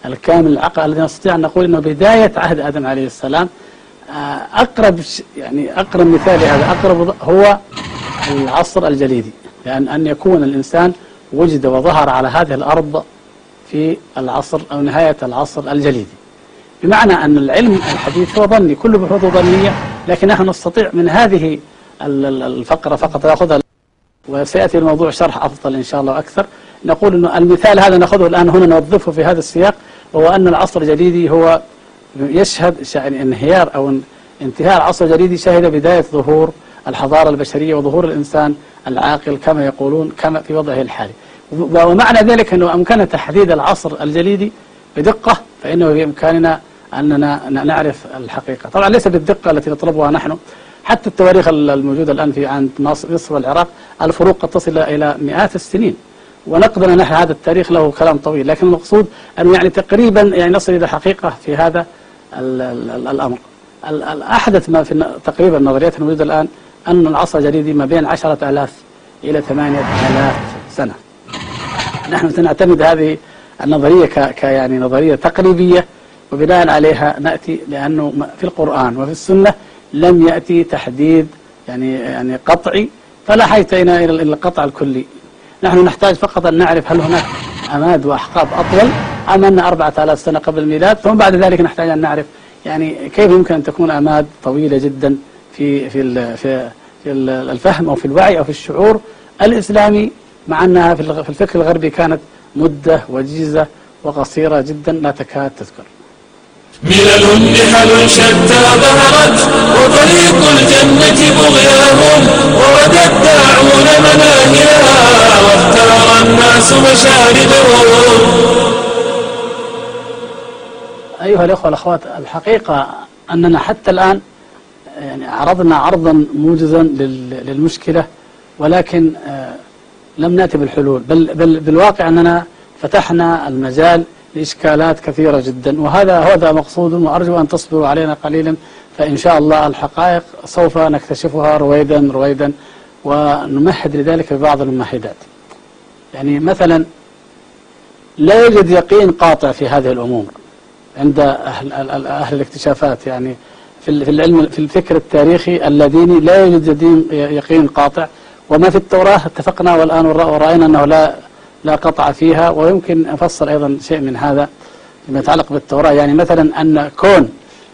الكامل العقل الذي نستطيع أن نقول أنه بداية عهد آدم عليه السلام. أقرب يعني أقرب مثال هذا أقرب هو العصر الجليدي، لأن أن يكون الإنسان وجد وظهر على هذه الأرض في العصر أو نهاية العصر الجليدي، بمعنى أن العلم الحديث هو ظني، كل بحوثه ظنية، لكن نحن نستطيع من هذه الفقرة فقط نأخذها، وسيأتي الموضوع شرح أفضل إن شاء الله أكثر. نقول أنه المثال هذا نأخذه الآن هنا نوظفه في هذا السياق، وهو أن العصر الجليدي هو يشهد يعني انهيار أو انتهاء العصر الجليدي، شهد بداية ظهور الحضارة البشرية وظهور الإنسان العاقل كما يقولون كما في وضعه الحالي. ومعنى ذلك أنه أمكن تحديد العصر الجليدي بدقة، فإنه بإمكاننا أننا نعرف الحقيقة، طبعا ليس بالدقة التي نطلبها نحن. حتى التواريخ الموجودة الآن في عند مصر والعراق الفروق قد تصل إلى مئات السنين، ونقدر نحن هذا التاريخ له كلام طويل، لكن المقصود أنه يعني تقريبا يعني نصل إلى حقيقة في هذا ال ال الأمر. الأحدث ما في تقريبا النظريات الموجودة الآن أن العصر الجليدي ما بين عشرة آلاف إلى ثمانية آلاف سنة. نحن سنعتمد هذه النظرية ك يعني نظرية تقريبية، وبناء عليها نأتي، لأنه في القرآن وفي السنة لم يأتي تحديد يعني يعني قطعي، فلا حاجة إلى القطع الكلي. نحن نحتاج فقط أن نعرف هل هناك أماد وأحقاب أطول أم أن أربعة آلاف سنة قبل الميلاد، ثم بعد ذلك نحتاج أن نعرف يعني كيف يمكن أن تكون أماد طويلة جدا في في في في الفهم أو في الوعي أو في الشعور الإسلامي، مع أنها في الفكر الغربي كانت مدة وجيزة وقصيرة جدا لا تكاد تذكر. ملل نحل شتى ظهرت وطريق الجنة بغياهم، ورد الداعون مناهلها واختار الناس مشاردهم. أيها الأخوة والأخوات، الحقيقة أننا حتى الآن يعني عرضنا عرضا موجزا للمشكلة، ولكن لم نأتي بالحلول، بل, بل بالواقع أننا فتحنا المجال لإشكالات كثيرة جدا، وهذا هذا مقصود، وأرجو أن تصبروا علينا قليلا، فإن شاء الله الحقائق سوف نكتشفها رويدا رويدا، ونمهد لذلك ببعض الممهدات. يعني مثلا لا يوجد يقين قاطع في هذه الأمور عند أهل, أهل الاكتشافات، يعني في العلم في الفكر التاريخي اللاديني لا يوجد يقين قاطع، وما في التوراة اتفقنا والآن ورأينا أنه لا لا قطع فيها. ويمكن أفصل أيضا شيء من هذا فيما يتعلق بالتوراة، يعني مثلا أن كون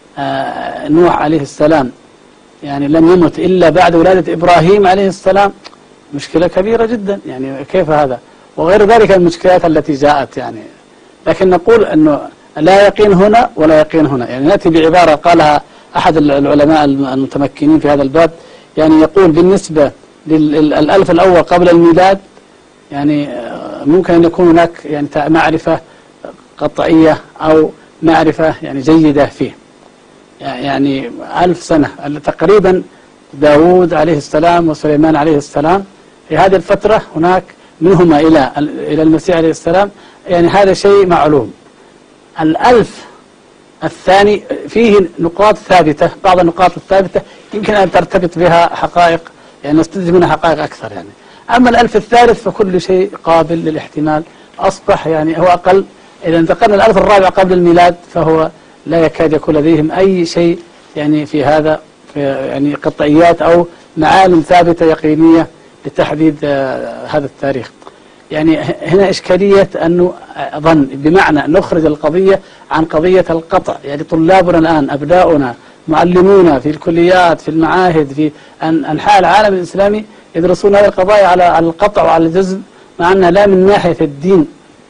نوح عليه السلام يعني لم يمت إلا بعد ولادة إبراهيم عليه السلام مشكلة كبيرة جدا، يعني كيف هذا؟ وغير ذلك المشكلات التي جاءت يعني. لكن نقول أنه لا يقين هنا ولا يقين هنا، يعني نأتي بعبارة قالها أحد العلماء المتمكنين في هذا الباب، يعني يقول بالنسبة للألف الأول قبل الميلاد يعني ممكن أن يكون هناك يعني معرفة قطعية أو معرفة يعني جيدة فيه، يعني ألف سنة تقريبا داود عليه السلام وسليمان عليه السلام في هذه الفترة هناك منهما إلى إلى المسيح عليه السلام، يعني هذا شيء معلوم. الألف الثاني فيه نقاط ثابتة، بعض النقاط الثابتة يمكن أن ترتبط بها حقائق يعني نستنتج منها حقائق أكثر يعني. أما الألف الثالث فكل شيء قابل للاحتمال، أصبح يعني هو أقل. إذا انتقلنا الألف الرابع قبل الميلاد فهو لا يكاد يكون لديهم أي شيء يعني في هذا في يعني قطعيات أو معالم ثابتة يقينية لتحديد آه هذا التاريخ. يعني هنا إشكالية أنه ظن، بمعنى نخرج القضية عن قضية القطع. يعني طلابنا الآن أبناؤنا معلمونا في الكليات في المعاهد في أنحاء العالم الإسلامي يدرسون هذه القضايا على القطع وعلى الجزم، مع أنها لا من ناحية الدين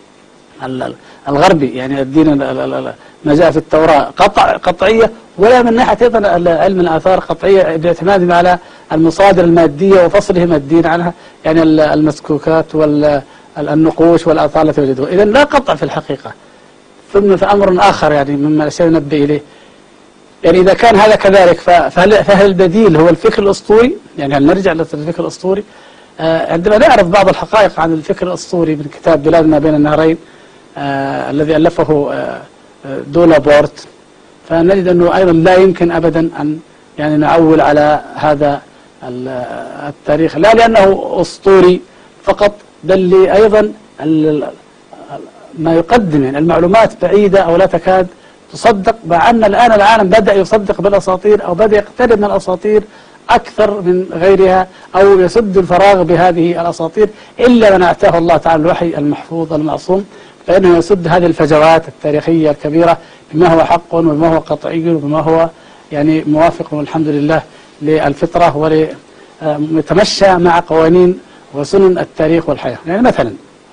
الغربي يعني الدين ما جاء في التوراة قطع قطعية، ولا من ناحية أيضا علم الآثار قطعية باعتمادهم على المصادر المادية وفصلهم الدين عنها، يعني المسكوكات والنقوش والآثار التي وجدوها. إذن لا قطع في الحقيقة. ثم في أمر آخر يعني مما الأشياء ننبه إليه، يعني إذا كان هذا كذلك فهل, فهل البديل هو الفكر الأسطوري؟ يعني هل نرجع للفكر الأسطوري؟ آه عندما نعرف بعض الحقائق عن الفكر الأسطوري من كتاب بلاد ما بين النهرين آه الذي ألفه آه دولا بورت، فنجد أنه أيضا لا يمكن أبدا أن يعني نعول على هذا التاريخ، لا لأنه أسطوري فقط، بل أيضا ما يقدم يعني المعلومات بعيدة أو لا تكاد تصدق، مع أن الآن العالم بدأ يصدق بالأساطير أو بدأ يقترب من الأساطير أكثر من غيرها، أو يسد الفراغ بهذه الأساطير، إلا من أعطاه الله تعالى الوحي المحفوظ المعصوم، فإنه يسد هذه الفجوات التاريخية الكبيرة بما هو حق وبما هو قطعي وبما هو يعني موافق والحمد لله للفطرة وليتمشى مع قوانين وسنن التاريخ والحياة. يعني مثلا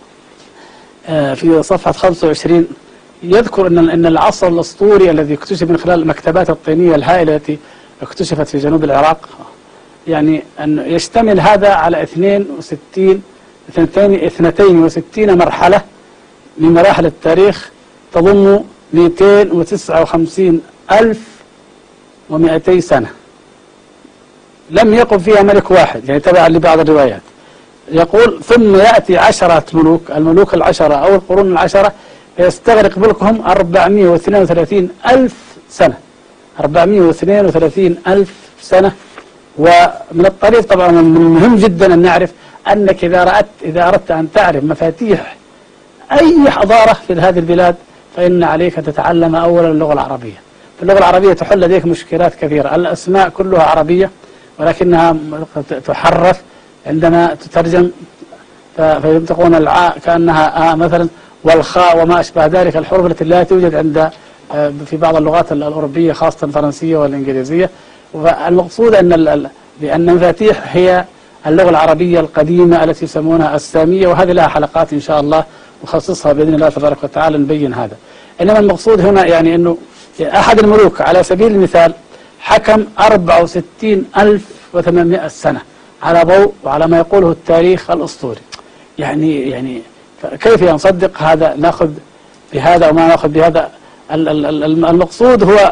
في صفحة خمسة وعشرين يذكر أن أن العصر الأسطوري الذي اكتشف من خلال المكتبات الطينية الهائلة التي اكتشفت في جنوب العراق، يعني أن يشتمل هذا على اثنين وستين اثنتين وستين مرحلة من مراحل التاريخ تضم مئتين وتسعة وخمسين ألف ومئتي سنة لم يقم فيها ملك واحد، يعني تبعا لبعض الروايات. يقول ثم يأتي عشرة ملوك، الملوك العشرة أو القرون العشرة، يستغرق ملكهم أربعمئة واثنين وثلاثين ألف سنة أربعمئة واثنين وثلاثين ألف سنة. ومن الطريف طبعا من المهم جدا أن نعرف أنك إذا رأت إذا أردت أن تعرف مفاتيح أي حضارة في هذه البلاد فإن عليك أن تتعلم أولا اللغة العربية. في اللغة العربية تحل لديك مشكلات كثيرة، الأسماء كلها عربية ولكنها تحرف عندما تترجم فينطقون العاء كأنها آ مثلا، والخاء وما أشبه ذلك، الحروف التي لا توجد عند في بعض اللغات الأوروبية خاصة الفرنسية والإنجليزية. والمقصود أن بأن المفاتيح هي اللغة العربية القديمة التي يسمونها السامية، وهذه لها حلقات إن شاء الله نخصصها بإذن الله تبارك وتعالى نبين هذا. إنما المقصود هنا يعني أنه أحد الملوك على سبيل المثال حكم أربعة وستين ألف وثمانمئة سنة على ضوء وعلى ما يقوله التاريخ الأسطوري. يعني يعني كيف نصدق هذا، نأخذ بهذا وما نأخذ بهذا؟ المقصود هو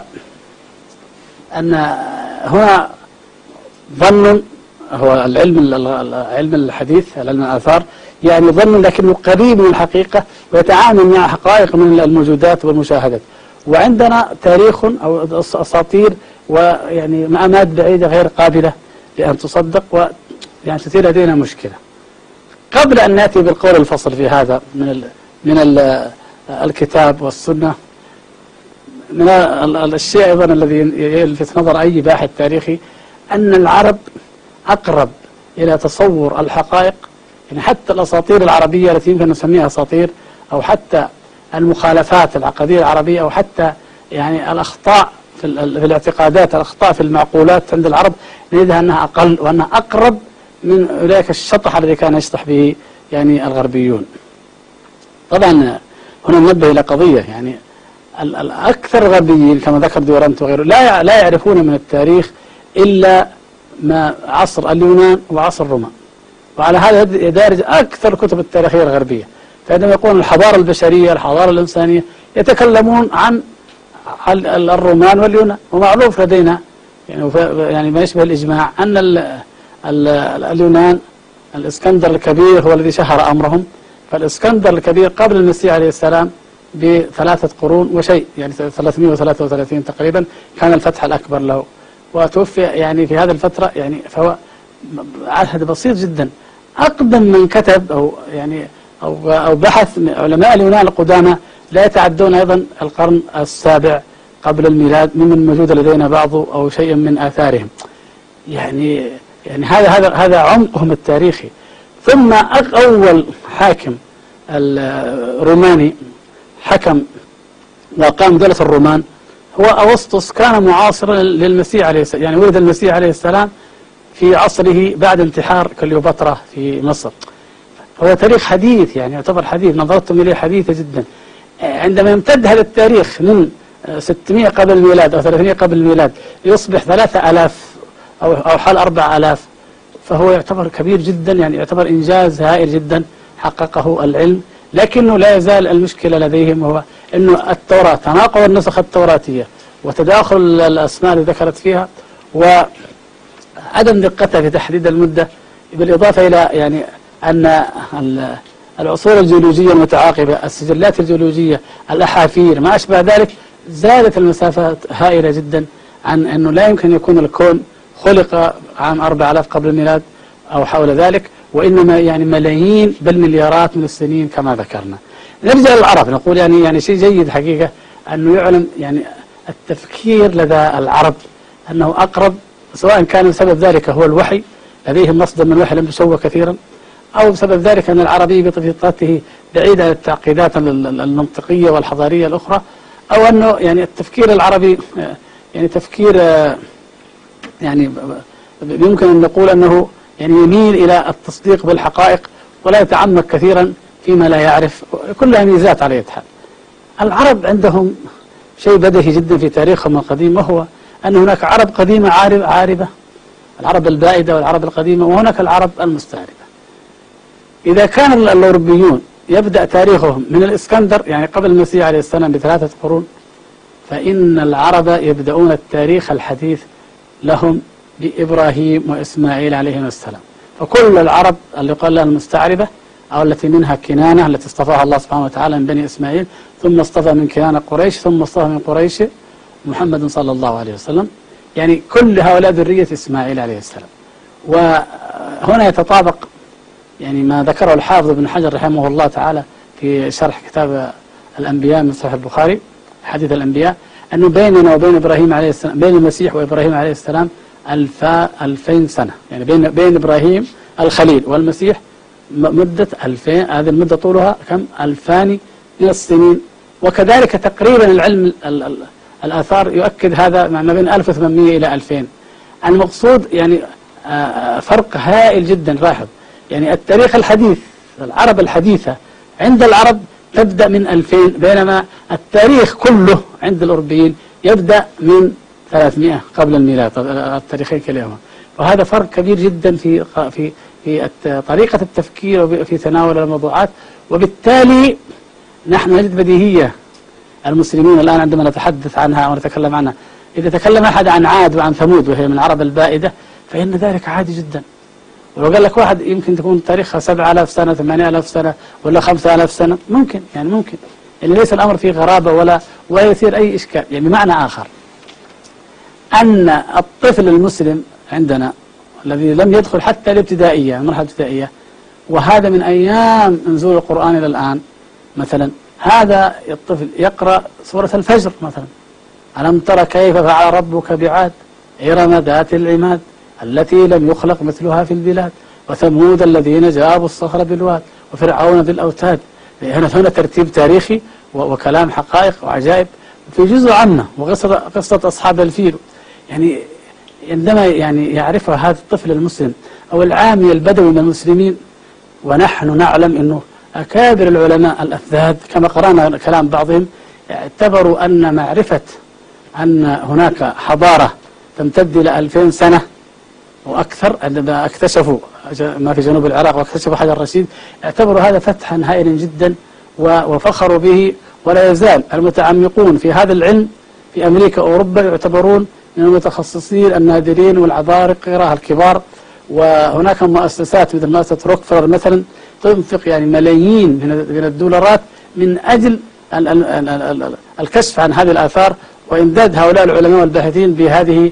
أن هنا ظن، هو العلم علم الحديث العلم الآثار يعني ظن لكنه قريب من الحقيقة ويتعامل مع حقائق من الموجودات والمشاهدات. وعندنا تاريخ أو أساطير ويعني مآمات بعيدة غير قابلة لأن تصدق، ويعني تثير لدينا مشكلة. قبل أن نأتي بالقول الفصل في هذا من ال من ال الكتاب والسنة، من الشيء أيضا الذي يلفت نظر أي باحث تاريخي أن العرب أقرب إلى تصور الحقائق، يعني حتى الأساطير العربية التي يمكن نسميها أساطير، أو حتى المخالفات العقدية العربية، أو حتى يعني الأخطاء في الاعتقادات، الأخطاء في المعقولات عند العرب، نجدها أنها أقل وأنها أقرب من أولئك الشطح الذي كان يشطح به يعني الغربيون. طبعا هنا ننبه إلى قضية، يعني الأكثر الغربيين كما ذكر دورانت وغيره لا لا يعرفون من التاريخ إلا ما عصر اليونان وعصر الرومان، وعلى هذا يدارج أكثر الكتب التاريخية الغربية. فعندما يقولون الحضارة البشرية الحضارة الإنسانية يتكلمون عن الرومان واليونان، ومعروف لدينا يعني يعني ما يشبه الإجماع أن ال ال اليونان الإسكندر الكبير هو الذي شهر أمرهم. فالإسكندر الكبير قبل المسيح عليه السلام بثلاثة قرون وشيء، يعني ثلاثمئة وثلاثة وثلاثين تقريبا كان الفتح الأكبر له، وتوفي يعني في هذه الفترة، يعني فهو عهد بسيط جدا. أقدم من كتب أو يعني أو أو بحث علماء اليونان القدامى لا يتعدون أيضا القرن السابع قبل الميلاد، ممن موجود لدينا بعض أو شيء من آثارهم. يعني يعني هذا هذا هذا عمقهم التاريخي. ثم أول حاكم الروماني حكم وقام دولة الرومان هو أغسطس، كان معاصرا للمسيح عليه السلام، يعني ولد المسيح عليه السلام في عصره بعد انتحار كليوباترا في مصر. هو تاريخ حديث، يعني يعتبر حديث، نظرتم إليه حديثة جدا. عندما يمتد هذا التاريخ من ستمئة قبل الميلاد أو ثلاثمئة قبل الميلاد يصبح ثلاثة آلاف أو أو حال أربعة آلاف، فهو يعتبر كبير جدا، يعني يعتبر إنجاز هائل جدا حققه العلم. لكنه لا يزال المشكلة لديهم هو أنه التوراة تناقض النسخ التوراتية وتداخل الأسماء اللي ذكرت فيها وعدم دقتها في تحديد المدة، بالإضافة إلى يعني أن العصور الجيولوجية المتعاقبة، السجلات الجيولوجية، الأحافير، ما أشبه ذلك، زادت المسافات هائلة جدا عن أنه لا يمكن يكون الكون خلق عام أربعة آلاف قبل الميلاد أو حول ذلك، وإنما يعني ملايين بل مليارات من السنين كما ذكرنا. نرجع للعرب نقول يعني يعني شيء جيد حقيقة أنه يعلم يعني التفكير لدى العرب أنه أقرب، سواء كان بسبب ذلك هو الوحي، لديهم مصدر من الوحي لم يسوى كثيرا، أو بسبب ذلك أن العربي بطبيعته بعيد عن التعقيدات المنطقية والحضارية الأخرى، أو أنه يعني التفكير العربي يعني تفكير يعني يمكن أن نقول أنه يعني يميل إلى التصديق بالحقائق ولا يتعمق كثيرا فيما لا يعرف، كلها ميزات على أي حال. العرب عندهم شيء بديهي جدا في تاريخهم القديم، وهو أن هناك عرب قديمة عاربة، العرب البائدة والعرب القديمة، وهناك العرب المستعربة. إذا كان الأوروبيون يبدأ تاريخهم من الإسكندر يعني قبل المسيح عليه السلام بثلاثة قرون، فإن العرب يبدأون التاريخ الحديث لهم بإبراهيم وإسماعيل عليهما السلام. فكل العرب اللي قال لها المستعربة أو التي منها كنانة التي اصطفاها الله سبحانه وتعالى من بني إسماعيل، ثم اصطفى من كنانة قريش، ثم اصطفى من قريش محمد صلى الله عليه وسلم، يعني كل هؤلاء ذرية إسماعيل عليه السلام. وهنا يتطابق يعني ما ذكره الحافظ ابن حجر رحمه الله تعالى في شرح كتاب الأنبياء من صحيح البخاري حديث الأنبياء، أنه بيننا وبين إبراهيم عليه السلام، بين المسيح وإبراهيم عليه السلام ألفا ألفين سنة، يعني بين بين إبراهيم الخليل والمسيح مدة ألفين، هذه المدة طولها كم؟ ألفان من السنين. وكذلك تقريبا العلم الآثار يؤكد هذا ما بين ألف وثمانمائة إلى ألفين. المقصود يعني فرق هائل جدا. لاحظ يعني التاريخ الحديث العرب الحديثة عند العرب تبدأ من ألفين، بينما التاريخ كله عند الأوروبيين يبدأ من ثلاثمائة قبل الميلاد، التاريخين كلاهما. وهذا فرق كبير جدا في في في طريقة التفكير وفي تناول الموضوعات. وبالتالي نحن نجد بديهية المسلمين الآن عندما نتحدث عنها ونتكلم عنها، إذا تكلم أحد عن عاد وعن ثمود وهي من العرب البائدة فإن ذلك عادي جدا. ولو قال لك واحد يمكن تكون تاريخها سبعة آلاف سنة ثمانية آلاف سنة ولا خمسة آلاف سنة، ممكن يعني ممكن يعني ليس الأمر فيه غرابة ولا ولا يثير أي إشكال. يعني بمعنى آخر أن الطفل المسلم عندنا الذي لم يدخل حتى الابتدائية المرحلة الابتدائية، وهذا من أيام نزول القرآن إلى الآن، مثلا هذا الطفل يقرأ سورة الفجر مثلا، ألم تر كيف فعل ربك بعاد إرم ذات العماد التي لم يخلق مثلها في البلاد وثمود الذين جابوا الصخر بالواد وفرعون بالأوتاد. هنا هنا ترتيب تاريخي وكلام حقائق وعجائب في جزء عامة، وقصة قصة أصحاب الفيل. يعني عندما يعني يعرفها هذا الطفل المسلم أو العامي البدوي من المسلمين، ونحن نعلم أنه أكابر العلماء الأفذاذ كما قرأنا كلام بعضهم اعتبروا أن معرفة أن هناك حضارة تمتد إلى ألفين سنة وأكثر، عندما اكتشفوا ما في جنوب العراق واكتشفوا حجر رشيد، اعتبروا هذا فتحا هائلا جدا وفخروا به. ولا يزال المتعمقون في هذا العلم في أمريكا وأوروبا يعتبرون من المتخصصين النادرين والعبارقة الكبار. وهناك مؤسسات مثل مؤسسة روكفلر مثلا تنفق يعني ملايين من الدولارات من أجل الكشف عن هذه الآثار وإمداد هؤلاء العلماء والباحثين بهذه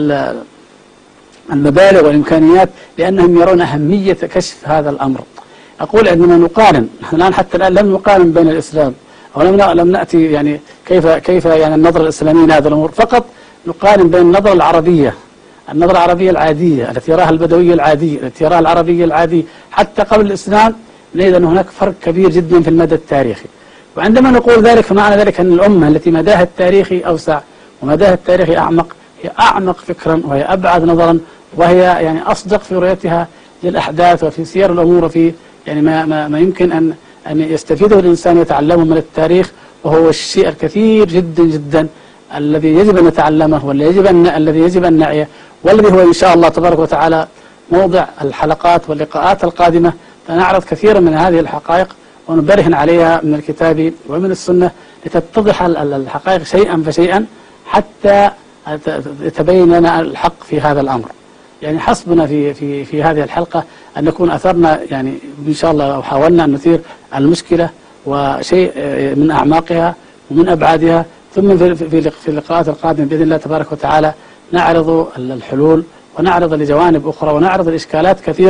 المبالغ والإمكانيات، لأنهم يرون أهمية كشف هذا الأمر. أقول عندما نقارن، نحن الآن حتى الآن لم نقارن بين الإسلام أو لم لم نأتي يعني كيف كيف يعني النظرة الإسلامية لهذا الأمور، فقط نقارن بين النظرة العربية، النظرة العربية العادية التي يراها البدوي العادي، التي يراها العربي العادي حتى قبل الإسلام، نجد أن هناك فرق كبير جدا في المدى التاريخي. وعندما نقول ذلك فمعنى ذلك أن الأمة التي مداها التاريخي أوسع ومداها التاريخي أعمق هي أعمق فكرا وهي أبعد نظرا وهي يعني أصدق في رؤيتها للأحداث وفي سير الأمور وفي يعني ما, ما, ما يمكن أن أن يستفيده الإنسان ويتعلمه من التاريخ، وهو الشيء الكثير جدا جدا الذي يجب أن نتعلمه والذي يجب أن الذي يجب أن نعيه، والذي هو إن شاء الله تبارك وتعالى موضع الحلقات واللقاءات القادمة، فنعرض كثيرا من هذه الحقائق ونبرهن عليها من الكتاب ومن السنة لتتضح الحقائق شيئا فشيئا حتى يتبين لنا الحق في هذا الأمر. يعني حسبنا في في في هذه الحلقة أن نكون أثرنا يعني إن شاء الله أو حاولنا أن نثير المشكلة وشيء من أعماقها ومن أبعادها، ثم في في في اللقاءات القادمة بإذن الله تبارك وتعالى نعرض الحلول ونعرض لجوانب أخرى ونعرض الإشكالات كثيرة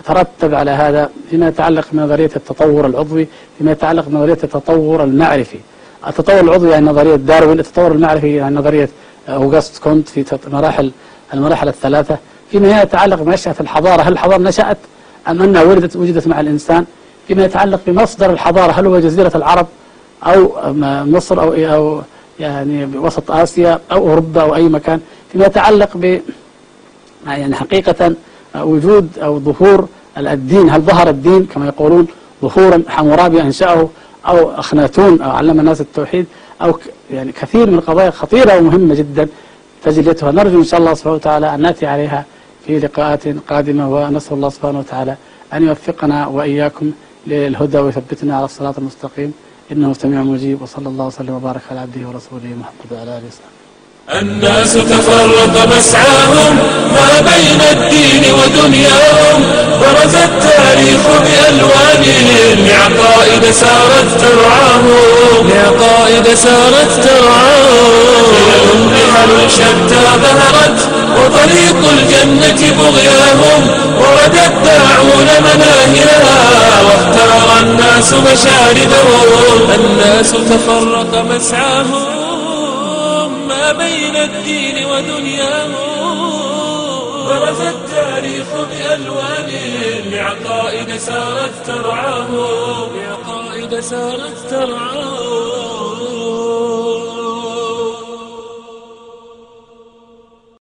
تترتب على هذا فيما يتعلق بنظرية التطور العضوي، فيما يتعلق بنظرية التطور المعرفي. التطور العضوي يعني نظرية داروين، التطور المعرفي يعني نظرية أوغست كونت في مراحل المراحل الثلاثة. فيما يتعلق بنشأة الحضارة، هل الحضارة نشأت أم أنها ولدت وجدت مع الإنسان؟ فيما يتعلق بمصدر الحضارة، هل هو جزيرة العرب أو مصر أو أو يعني بوسط آسيا أو أوروبا أو أي مكان؟ فيما يتعلق ب يعني حقيقة وجود أو ظهور الدين، هل ظهر الدين كما يقولون ظهورا حمورابي أنشأه أو أخناتون أو علم الناس التوحيد، أو يعني كثير من القضايا خطيرة ومهمة جدا تجليتها. نرجو إن شاء الله سبحانه وتعالى أن نأتي عليها في لقاءات قادمة، ونسأل الله سبحانه وتعالى أن يوفقنا وإياكم للهدى ويثبتنا على الصراط المستقيم، إنه سميع مجيب. وصلى الله وسلم وبارك على عبده ورسوله محمد وعلى آله وصحبه. الناس تفرق مسعاهم ما بين الدين ودنياهم، برز التاريخ بألوان لعقائد سارت ترعاهم، لعقائد سارت ترعاهم. خلل رحل شتى ظهرت وطريق الجنة بغياهم، ورد الداعون مناهلها واختار الناس مشاردهم. الناس تفرق مسعاهم ما بين الدين ودنياهم، برز التاريخ بألوان لعقائد سارت ترعاهم، لعقائد سارت ترعاهم.